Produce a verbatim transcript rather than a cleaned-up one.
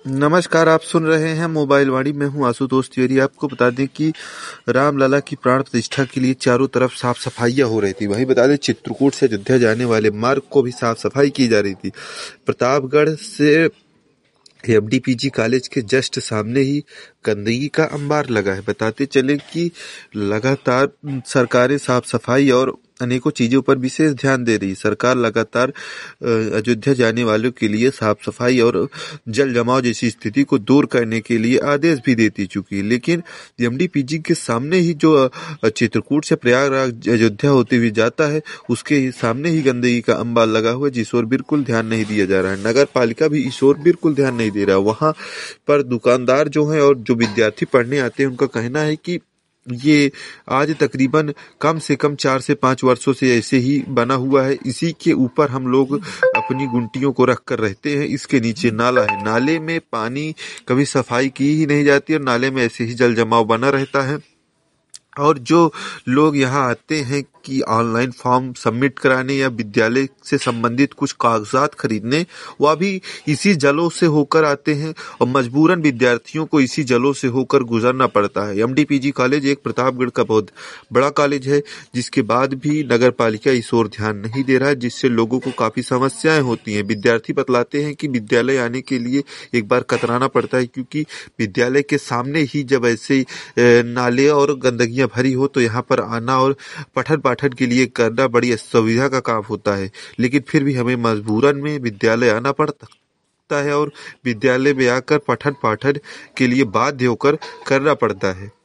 नमस्कार, आप सुन रहे हैं मोबाइल वाणी। मैं हूं आशुतोष तिवारी। आपको बता दें कि रामलला की प्राण प्रतिष्ठा के लिए चारों तरफ साफ सफाइयां हो रही थी। वहीं बता दें चित्रकूट से अयोध्या जाने वाले मार्ग को भी साफ सफाई की जा रही थी। प्रतापगढ़ से एमडीपीजी कॉलेज के जस्ट सामने ही गंदगी का अंबार लगा है। बताते चले कि लगातार सरकारें साफ सफाई और अनेकों चीजों पर विशेष ध्यान दे रही है। सरकार लगातार अयोध्या जाने वालों के लिए साफ सफाई और जल जमाव जैसी स्थिति को दूर करने के लिए आदेश भी देती चुकी है। लेकिन एमडीपीजी के सामने ही जो चित्रकूट से प्रयागराज अयोध्या होते हुए जाता है, उसके सामने ही गंदगी का अंबार लगा हुआ है, जिस ओर बिल्कुल ध्यान नहीं दिया जा रहा है। नगर पालिका भी इस ओर बिल्कुल ध्यान नहीं दे रहा। वहां पर दुकानदार जो है और जो विद्यार्थी पढ़ने आते हैं, उनका कहना है कि ये आज तकरीबन कम से कम चार से पांच वर्षों से ऐसे ही बना हुआ है। इसी के ऊपर हम लोग अपनी गुंटियों को रख कर रहते हैं। इसके नीचे नाला है, नाले में पानी कभी सफाई की ही नहीं जाती और नाले में ऐसे ही जल जमाव बना रहता है। और जो लोग यहाँ आते हैं कि ऑनलाइन फॉर्म सबमिट कराने या विद्यालय से संबंधित कुछ कागजात खरीदने, वह भी इसी जलों से होकर आते हैं और मजबूरन विद्यार्थियों को इसी जलों से होकर गुजरना पड़ता है। एमडीपीजी कॉलेज एक प्रतापगढ़ का बहुत बड़ा कॉलेज है, जिसके बाद भी नगर पालिका इस ओर ध्यान नहीं दे रहा है, जिससे लोगों को काफी समस्याएं होती हैं। विद्यार्थी बतलाते हैं कि विद्यालय आने के लिए एक बार कतराना पड़ता है, क्योंकि विद्यालय के सामने ही जब ऐसे नाले और गंदगियां भरी हो तो यहाँ पर आना और पठन पाठन के लिए करना बड़ी असुविधा का काम होता है। लेकिन फिर भी हमें मजबूरन में विद्यालय आना पड़ता है और विद्यालय में आकर पठन पाठन के लिए बाध्य होकर करना पड़ता है।